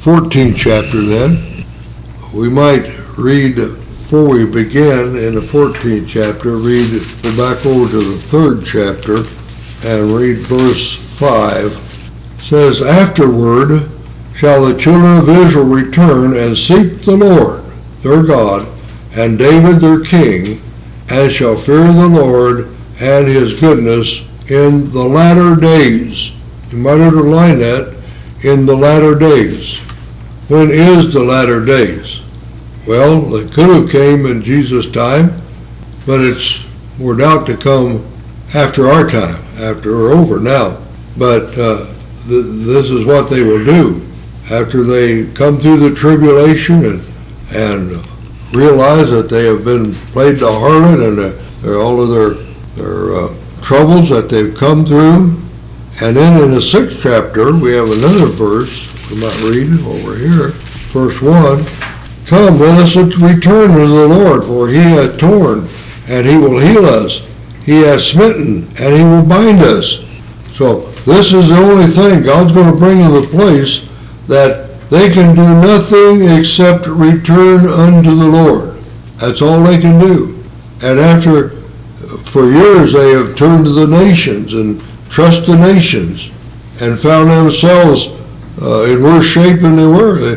14th chapter then. We might read, before we begin in the 14th chapter, go back over to the 3rd chapter and read verse 5. It says, "Afterward shall the children of Israel return and seek the Lord their God and David their king, and shall fear the Lord and his goodness in the latter days." You might underline that, in the latter days. When is the latter days? Well, it could have came in Jesus' time, but we're about to come after our time, after we're over now. But this is what they will do after they come through the tribulation and realize that they have been played the harlot and all of their troubles that they've come through. And then in the 6th chapter, we have another verse. We might read it over here. Verse 1, "Come, let us return to the Lord, for he hath torn, and he will heal us. He hath smitten, and he will bind us." So this is the only thing God's going to bring in the place that they can do nothing except return unto the Lord. That's all they can do. And for years they have turned to the nations and trust the nations and found themselves in worse shape than they were.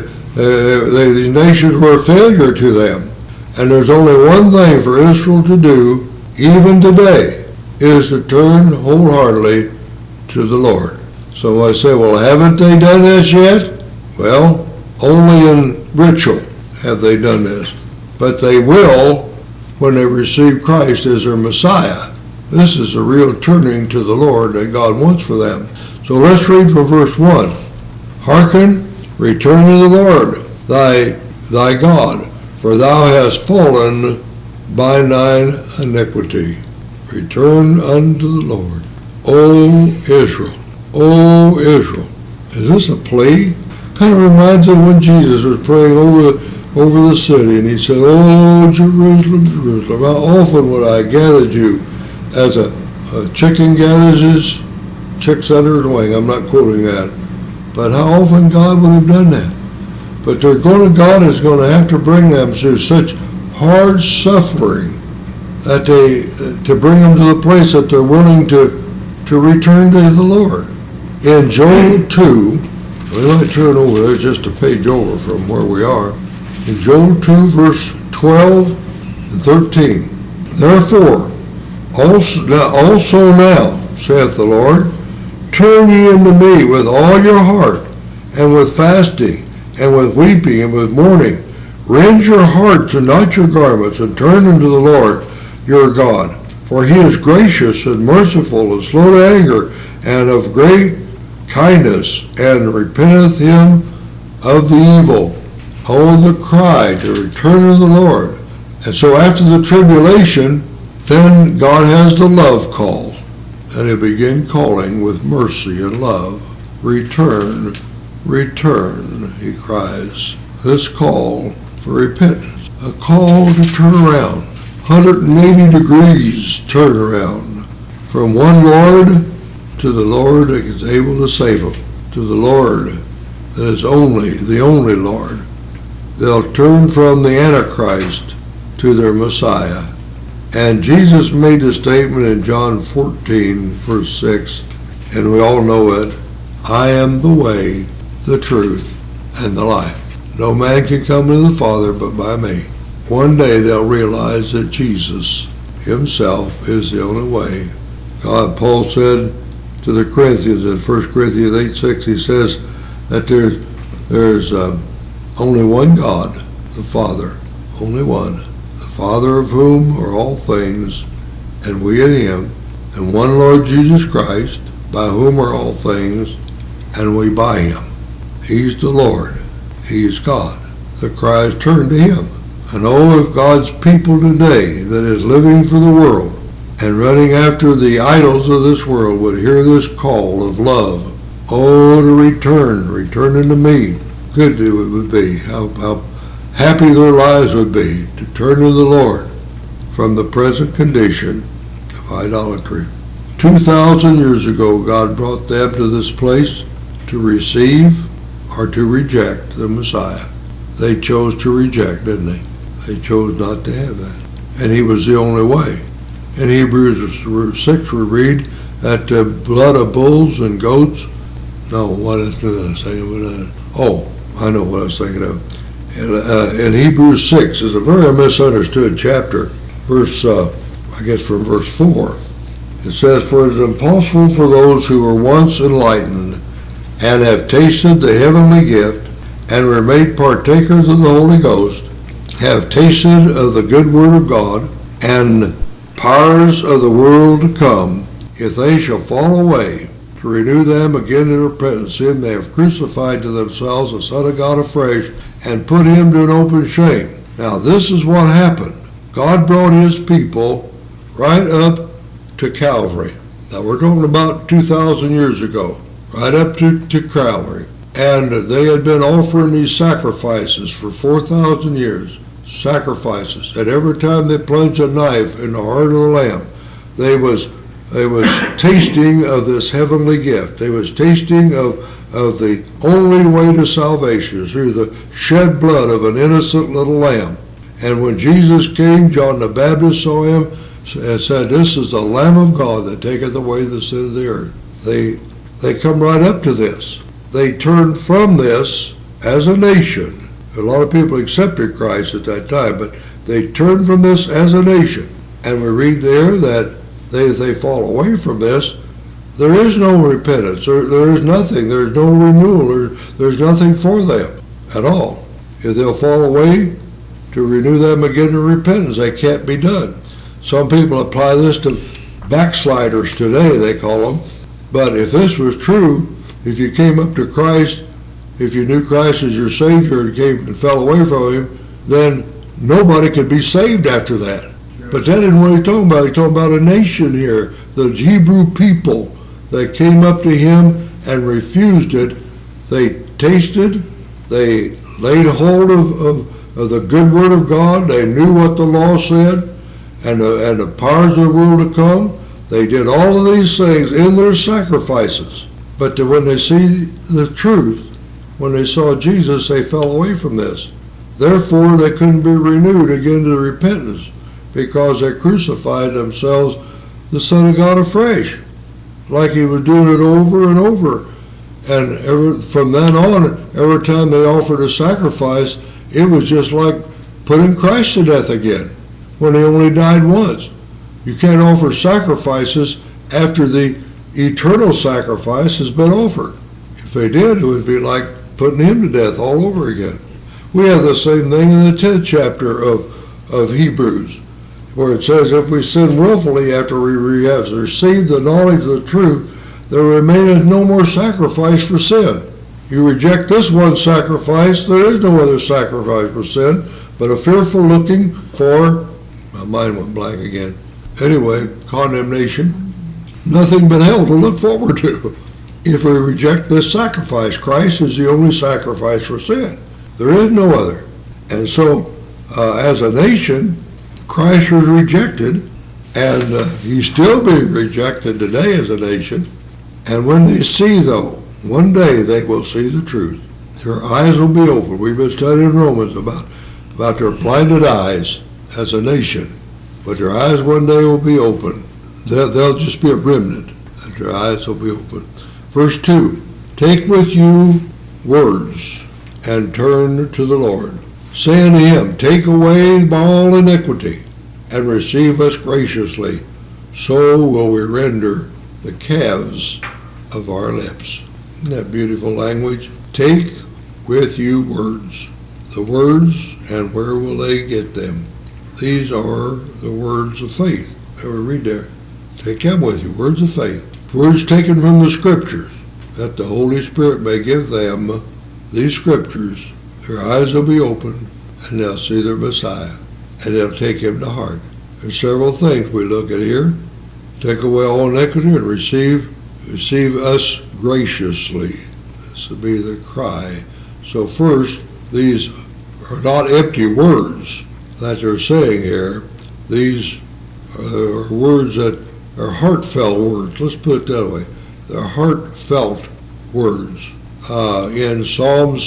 The nations were a failure to them. And there's only one thing for Israel to do, even today, is to turn wholeheartedly to the Lord. So I say, well, haven't they done this yet? Well, only in ritual have they done this. But they will when they receive Christ as their Messiah. This is a real turning to the Lord that God wants for them. So let's read from verse 1. "Hearken, return to the Lord thy God, for thou hast fallen by thine iniquity. Return unto the Lord, O Israel, O Israel." Is this a plea? Kind of reminds me of when Jesus was praying over the city, and he said, "Oh, Jerusalem, Jerusalem, how often would I gathered you as a chicken gathers his chicks under his wing." I'm not quoting that. But how often God would have done that. But God is going to have to bring them through such hard suffering that to bring them to the place that they're willing to return to the Lord. In Joel 2, we might turn over there just a page over from where we are. In Joel 2, verse 12 and 13. "Therefore, also now, saith the Lord, turn ye unto me with all your heart, and with fasting, and with weeping, and with mourning. Rend your hearts and not your garments, and turn unto the Lord your God. For he is gracious and merciful, and slow to anger, and of great kindness, and repenteth him of the evil." Oh, the cry to return to the Lord. And so after the tribulation, then God has the love call. And he'll begin calling with mercy and love. "Return, return," he cries. This call for repentance. A call to turn around. 180 degrees turn around. From one Lord to the Lord that is able to save them. To the Lord that is the only Lord. They'll turn from the Antichrist to their Messiah. And Jesus made the statement in John 14, verse 6, and we all know it, "I am the way, the truth, and the life. No man can come to the Father but by me." One day they'll realize that Jesus himself is the only way. Paul said to the Corinthians in 1 Corinthians 8:6, he says that there's only one God, the Father, only one. The Father of whom are all things, and we in him, and one Lord Jesus Christ, by whom are all things, and we by him. He's the Lord. He's God. The cry is turn to him. And oh, if God's people today that is living for the world and running after the idols of this world would hear this call of love, oh, to return unto me. Good it would be. How happy their lives would be to turn to the Lord from the present condition of idolatry. 2,000 years ago, God brought them to this place to receive are to reject the Messiah. They chose to reject, didn't they? They chose not to have that. And he was the only way. In Hebrews 6 we read that the blood of bulls and goats, no, what is I saying? I know what I was thinking of. In Hebrews 6 is a very misunderstood chapter. From verse 4. It says, "For it is impossible for those who were once enlightened and have tasted the heavenly gift and were made partakers of the Holy Ghost, have tasted of the good word of God and powers of the world to come, if they shall fall away, to renew them again to repentance, seeing they have crucified to themselves the Son of God afresh and put him to an open shame." Now this is what happened. God brought his people right up to Calvary. Now we're talking about 2,000 years ago, right up to Calvary. And they had been offering these sacrifices for 4,000 years. Sacrifices. And every time they plunged a knife in the heart of the lamb, they was tasting of this heavenly gift. They was tasting of the only way to salvation, through the shed blood of an innocent little lamb. And when Jesus came, John the Baptist saw him and said, "This is the Lamb of God that taketh away the sin of the earth." They come right up to this. They turned from this as a nation. A lot of people accepted Christ at that time, but they turned from this as a nation. And we read there that they fall away from this. There is no repentance. There is nothing. There's no renewal. There's nothing for them at all. If they'll fall away, to renew them again to repentance, they can't be done. Some people apply this to backsliders today, they call them. But if this was true, if you came up to Christ, if you knew Christ as your Savior and came and fell away from him, then nobody could be saved after that. But that isn't what he's talking about. He's talking about a nation here, the Hebrew people that came up to him and refused it. They tasted, they laid hold of the good word of God. They knew what the law said and the powers of the world to come. They did all of these things in their sacrifices. But when they see the truth, when they saw Jesus, they fell away from this. Therefore, they couldn't be renewed again to repentance, because they crucified themselves, the Son of God afresh, like he was doing it over and over. And from then on, every time they offered a sacrifice, it was just like putting Christ to death again, when he only died once. You can't offer sacrifices after the eternal sacrifice has been offered. If they did, it would be like putting him to death all over again. We have the same thing in the 10th chapter of Hebrews, where it says, "If we sin willfully after we have received the knowledge of the truth, there remaineth no more sacrifice for sin." You reject this one sacrifice, there is no other sacrifice for sin, but a fearful looking for, my mind went blank again. Anyway, condemnation. Nothing but hell to look forward to. If we reject this sacrifice, Christ is the only sacrifice for sin. There is no other. And so, as a nation, Christ was rejected, and he's still being rejected today as a nation. And when they see, though, one day they will see the truth. Their eyes will be open. We've been studying Romans about their blinded eyes as a nation. But their eyes one day will be open. They'll just be a remnant, and their eyes will be open. Verse 2, "Take with you words, and turn to the Lord, saying to him, Take away all iniquity, and receive us graciously. So will we render the calves of our lips." Isn't that beautiful language? Take with you words. The words, and where will they get them? These are the words of faith. Ever read there? Take them with you, words of faith. Words taken from the Scriptures, that the Holy Spirit may give them these Scriptures. Their eyes will be open, and they'll see their Messiah, and they'll take him to heart. There's several things we look at here. Take away all iniquity and receive us graciously. This will be the cry. So first, these are not empty words that they're saying here. These are words that are heartfelt words. Let's put it that way. They're heartfelt words. in Psalm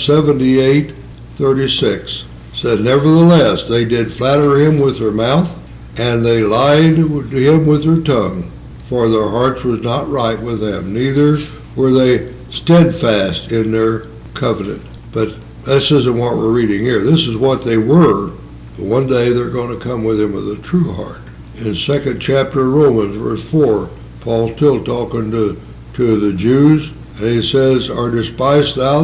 78:36. Said, nevertheless, they did flatter him with their mouth, and they lied to him with their tongue, for their hearts was not right with them, neither were they steadfast in their covenant. But this isn't what we're reading here. This is what they were. But one day they're going to come with him with a true heart. In 2nd chapter of Romans, verse 4, Paul's still talking to the Jews, and he says, or despisest thou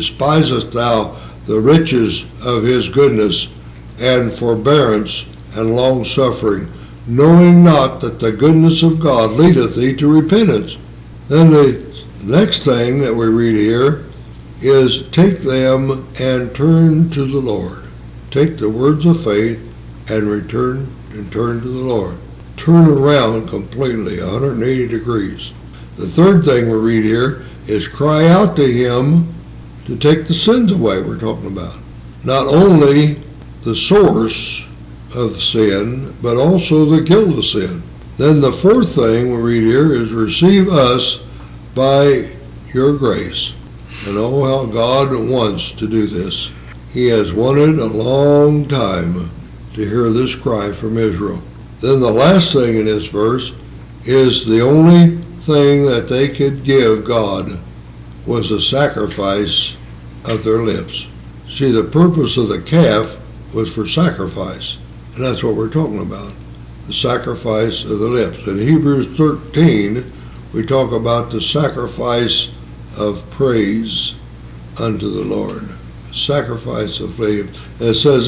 the riches of his goodness and forbearance and long-suffering, knowing not that the goodness of God leadeth thee to repentance. Then the next thing that we read here is, take them and turn to the Lord. Take the words of faith and turn to the Lord. Turn around completely, 180 degrees. The third thing we read here is cry out to him to take the sins away we're talking about. Not only the source of sin, but also the guilt of sin. Then the fourth thing we read here is receive us by your grace. And oh, how God wants to do this. He has wanted a long time to hear this cry from Israel. Then the last thing in this verse is the only thing that they could give God was a sacrifice of their lips. See, the purpose of the calf was for sacrifice, and that's what we're talking about, the sacrifice of the lips. In Hebrews 13, we talk about the sacrifice of praise unto the Lord. Sacrifice of faith. And it says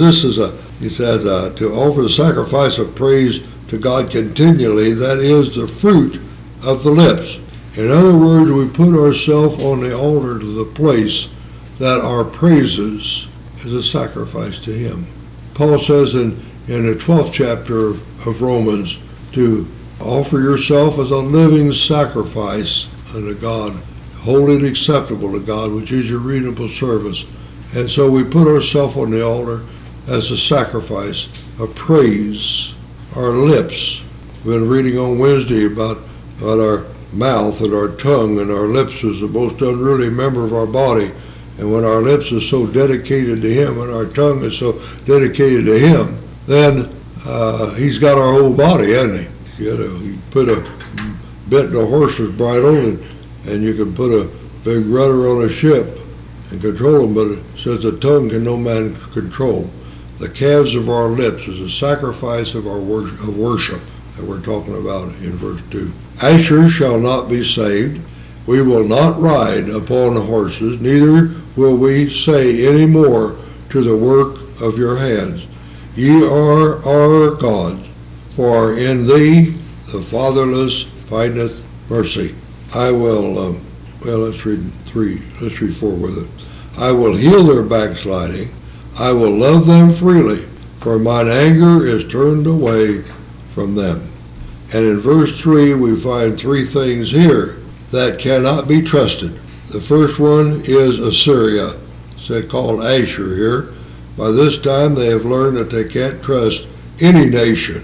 to offer the sacrifice of praise to God continually, that is the fruit of the lips. In other words, we put ourselves on the altar to the place that our praises is a sacrifice to him. Paul says in the 12th chapter of Romans to offer yourself as a living sacrifice unto God, holy and acceptable to God, which is your reasonable service. And so we put ourselves on the altar as a sacrifice of praise. Our lips, we've been reading on Wednesday about our mouth and our tongue, and our lips is the most unruly member of our body. And when our lips are so dedicated to him and our tongue is so dedicated to him, then he's got our whole body, hasn't he? You put a bit in a horse's bridle, and you can put a big rudder on a ship and control them, but it says the tongue can no man control. The calves of our lips is a sacrifice of our worship that we're talking about in verse 2. Asher shall not be saved. We will not ride upon horses, neither will we say any more to the work of your hands. Ye are our God, for in thee the fatherless findeth mercy. I will, let's read 4 with it. I will heal their backsliding. I will love them freely, for mine anger is turned away from them. And in verse 3, we find three things here that cannot be trusted. The first one is Assyria, called Asher here. By this time, they have learned that they can't trust any nation.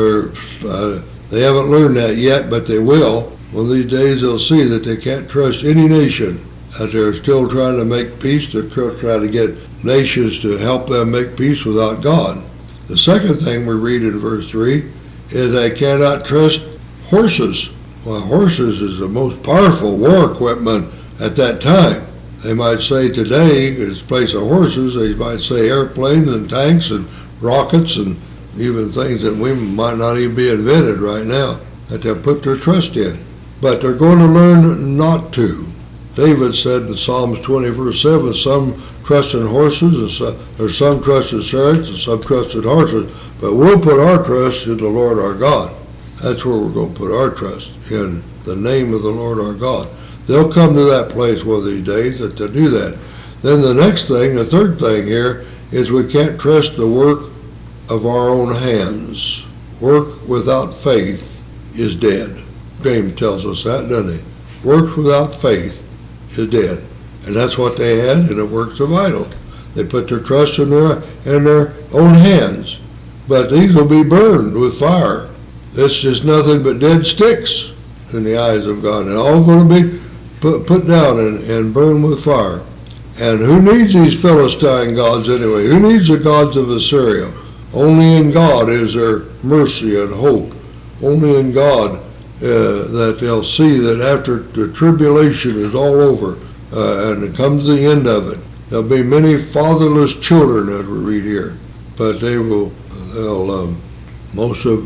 They haven't learned that yet, but they will. One of these days, they'll see that they can't trust any nation, that they're still trying to make peace. They're trying to get nations to help them make peace without God. The second thing we read in verse 3 is they cannot trust horses. Well, horses is the most powerful war equipment at that time. They might say today, in place of horses, they might say airplanes and tanks and rockets and even things that we might not even be invented right now, that they'll put their trust in. But they're going to learn not to. David said in Psalms 20, verse 7, some trust in horses, or some trust in chariots, and some trust in horses, but we'll put our trust in the Lord our God. That's where we're going to put our trust, in the name of the Lord our God. They'll come to that place one of these days that they'll do that. Then the next thing, the third thing here, is we can't trust the work of our own hands. Work without faith is dead. James tells us that, doesn't he? Work without faith is dead. And that's what they had in the works of idol. They put their trust in their own hands. But these will be burned with fire. This is nothing but dead sticks in the eyes of God. And all going to be put down and burned with fire. And who needs these Philistine gods anyway? Who needs the gods of Assyria? Only in God is there mercy and hope. Only in God that they'll see that after the tribulation is all over and it comes to the end of it, there'll be many fatherless children that we read here, but they'll most of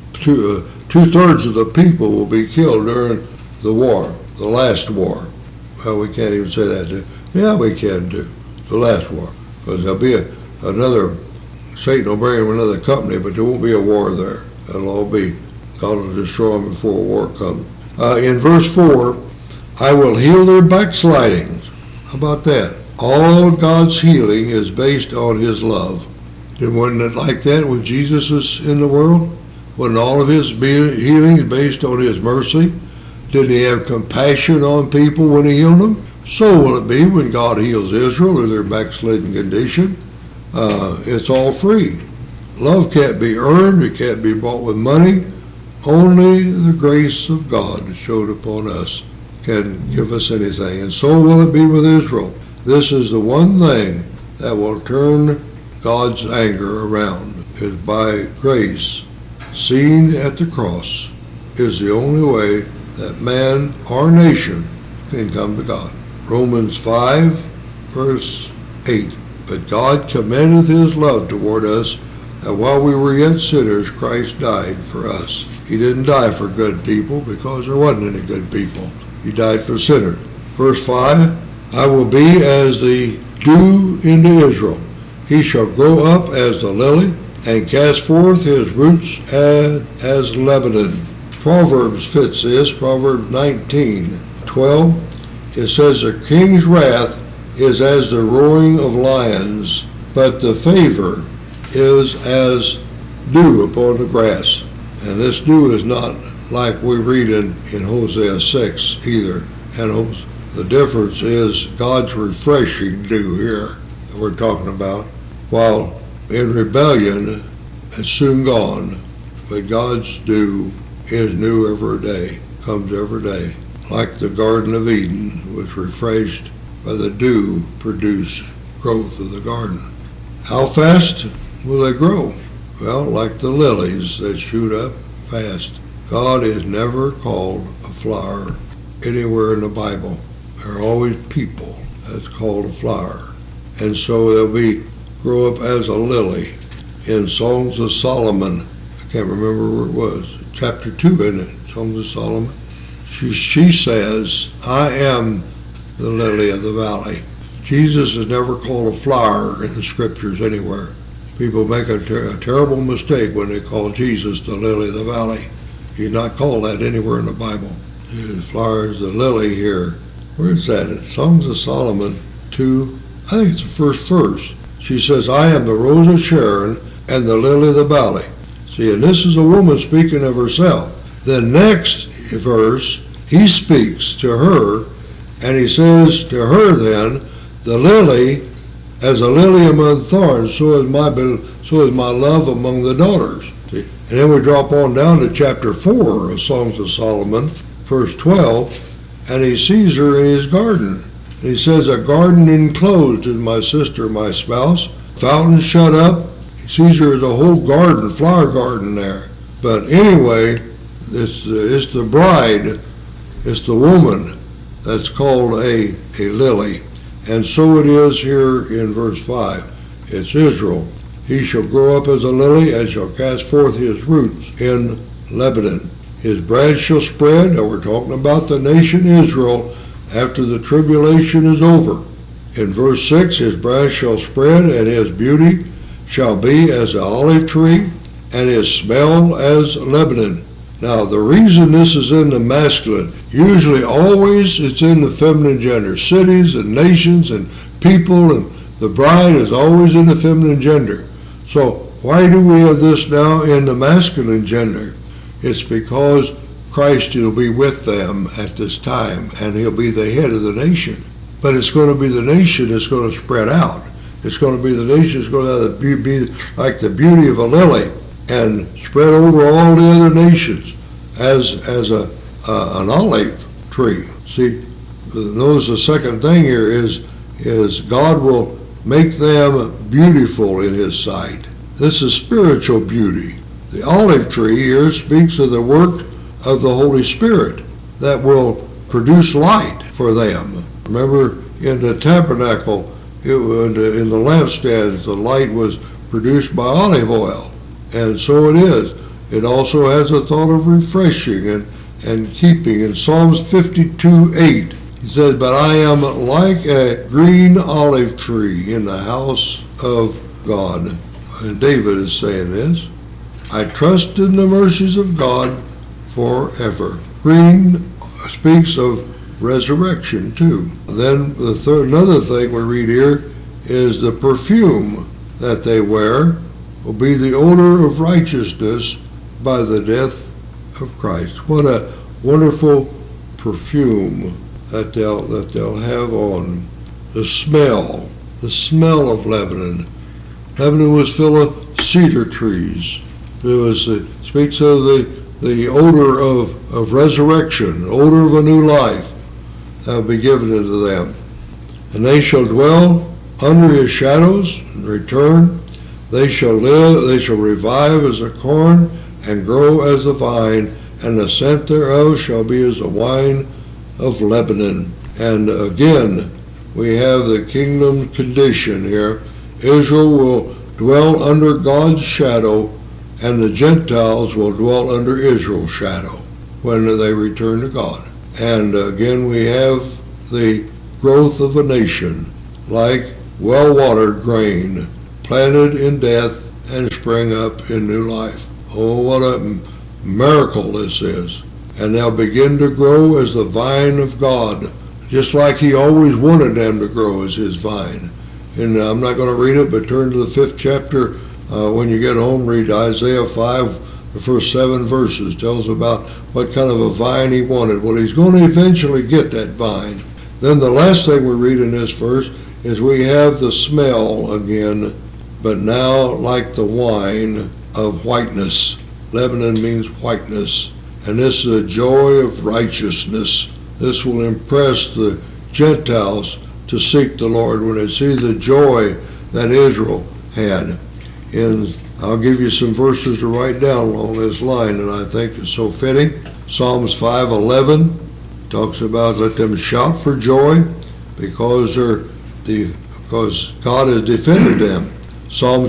two-thirds of the people will be killed during the war, the last war. Well, we can't even say that. Yeah, we can do the last war, because there'll be another. Satan will bring him another company, but there won't be a war there. That'll all be, God will destroy them before war comes. In verse 4, I will heal their backslidings. How about that? All God's healing is based on his love. And wasn't it like that when Jesus was in the world? Wasn't all of his healing based on his mercy? Didn't he have compassion on people when he healed them? So will it be when God heals Israel in their backslidden condition. It's all free. Love can't be earned. It can't be bought with money. Only the grace of God showed upon us can give us anything. And so will it be with Israel. This is the one thing that will turn God's anger around, is by grace, seen at the cross, is the only way that man or nation can come to God. Romans 5, verse 8. But God commendeth his love toward us, that while we were yet sinners, Christ died for us. He didn't die for good people, because there wasn't any good people. He died for sinners. Verse 5, I will be as the dew into Israel. He shall grow up as the lily, and cast forth his roots as Lebanon. Proverbs fits this. Proverbs 19:12. It says, the king's wrath is as the roaring of lions, but the favor is as dew upon the grass. And this dew is not like we read in Hosea 6 either. And the difference is God's refreshing dew here that we're talking about. While in rebellion, it's soon gone. But God's dew is new every day, comes every day. Like the Garden of Eden was refreshed by the dew produced growth of the garden. How fast will they grow? Well, like the lilies that shoot up fast. God is never called a flower anywhere in the Bible. There are always people that's called a flower. And so they'll grow up as a lily. In Songs of Solomon, I can't remember where it was, chapter 2 in it, Songs of Solomon. She says, I am the lily of the valley. Jesus is never called a flower in the scriptures anywhere. People make a terrible mistake when they call Jesus the lily of the valley. He's not called that anywhere in the Bible. The flower is the lily here. Where is that? It's Songs of Solomon 2, I think it's the first verse. She says, I am the rose of Sharon and the lily of the valley. See, and this is a woman speaking of herself. The next verse, he speaks to her, and he says to her then, the lily, as a lily among thorns, so is my love among the daughters. See? And then we drop on down to chapter 4 of Songs of Solomon, verse 12, and he sees her in his garden. And he says, a garden enclosed is my sister, my spouse, fountain shut up. He sees her as a whole garden, flower garden there. But anyway, it's the bride, it's the woman that's called a lily. And so it is here in verse 5. It's Israel. He shall grow up as a lily and shall cast forth his roots in Lebanon. His branch shall spread. Now we're talking about the nation Israel after the tribulation is over. In verse 6, his branch shall spread and his beauty shall be as the olive tree and his smell as Lebanon. Now, the reason this is in the masculine, usually always it's in the feminine gender. Cities and nations and people and the bride is always in the feminine gender. So why do we have this now in the masculine gender? It's because Christ will be with them at this time, and he'll be the head of the nation. But it's going to be the nation that's going to spread out. It's going to be the nation that's going to be like the beauty of a lily and spread over all the other nations as an olive tree. See, notice the second thing here is God will make them beautiful in his sight. This is spiritual beauty. The olive tree here speaks of the work of the Holy Spirit that will produce light for them. Remember, in the tabernacle, in the lampstands, the light was produced by olive oil. And so it is. It also has a thought of refreshing and keeping. In Psalms 52:8, he says, "But I am like a green olive tree in the house of God." And David is saying this. I trust in the mercies of God forever. Green speaks of resurrection too. Then another thing we read here is the perfume that they wear will be the odor of righteousness by the death of Christ. What a wonderful perfume that they'll have on. The smell of Lebanon. Lebanon was full of cedar trees. It speaks of the odor of resurrection, odor of a new life that will be given unto them. And they shall dwell under his shadows and return. They shall live, they shall revive as a corn and grow as a vine, and the scent thereof shall be as the wine of Lebanon. And again, we have the kingdom condition here. Israel will dwell under God's shadow, and the Gentiles will dwell under Israel's shadow when they return to God. And again, we have the growth of a nation, like well-watered grain, planted in death and spring up in new life. Oh, what a miracle this is. And they'll begin to grow as the vine of God, just like he always wanted them to grow as his vine. And I'm not going to read it, but turn to the 5th chapter. When you get home, read Isaiah 5, the first 7 verses. Tells about what kind of a vine he wanted. Well, he's going to eventually get that vine. Then the last thing we read in this verse is we have the smell again, but now like the wine of whiteness. Lebanon means whiteness. And this is a joy of righteousness. This will impress the Gentiles to seek the Lord when they see the joy that Israel had. And I'll give you some verses to write down along this line that I think is so fitting. Psalms 5:11 talks about let them shout for joy because God has defended them. Psalm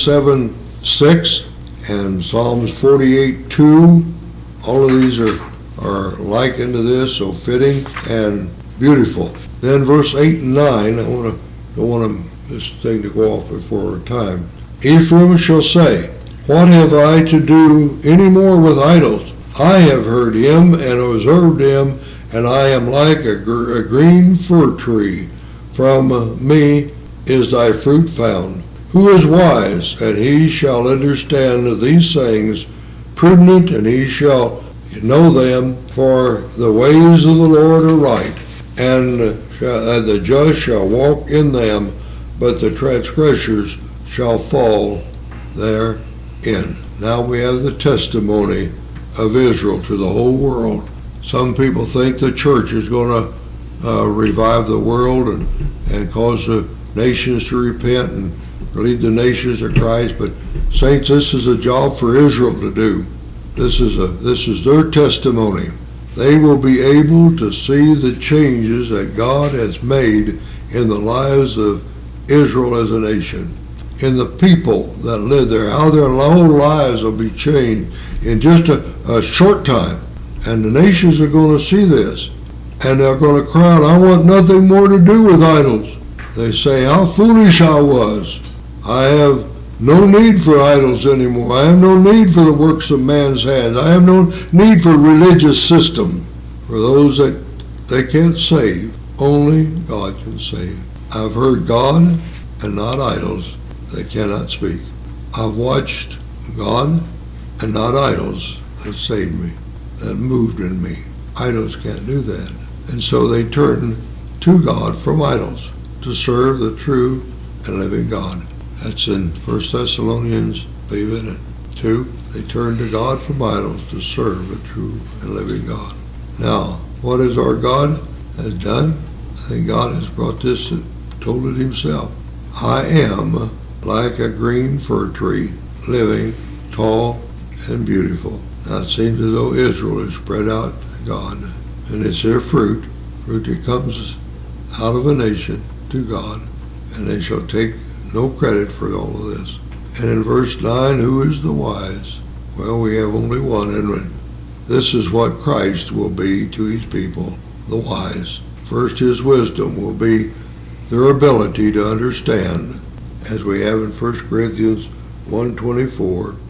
27:6 and Psalms 48:2. All of these are likened to this, so fitting and beautiful. Then verse 8 and 9, I don't want this thing to go off before our time. Ephraim shall say, what have I to do any more with idols? I have heard him and observed him, and I am like a green fir tree. From me is thy fruit found. Who is wise, and he shall understand these things, prudent, and he shall know them, for the ways of the Lord are right, and the just shall walk in them, but the transgressors shall fall therein. Now we have the testimony of Israel to the whole world. Some people think the church is going to revive the world and cause the nations to repent and lead the nations to Christ. But saints, this is a job for Israel to do. This is their testimony. They will be able to see the changes that God has made in the lives of Israel as a nation, in the people that live there, how their whole lives will be changed in just a short time. And the nations are going to see this, and they're going to cry out, I want nothing more to do with idols. They say, how foolish I was. I have no need for idols anymore. I have no need for the works of man's hands. I have no need for a religious system. For those that they can't save, only God can save. I've heard God and not idols. They cannot speak. I've watched God and not idols that saved me, that moved in me. Idols can't do that. And so they turn to God from idols to serve the true and living God. That's in 1 Thessalonians, believe in it, 2. They turn to God from idols to serve the true and living God. Now, what is our God? has done. I think God has brought this, told it himself. I am like a green fir tree, living, tall, and beautiful. Now it seems as though Israel is spread out to God, and it's their fruit that comes out of a nation to God, and they shall take no credit for all of this. And in verse 9, who is the wise? Well, we have only one, and this is what Christ will be to his people, the wise. First, his wisdom will be their ability to understand, as we have in 1 Corinthians 1:24,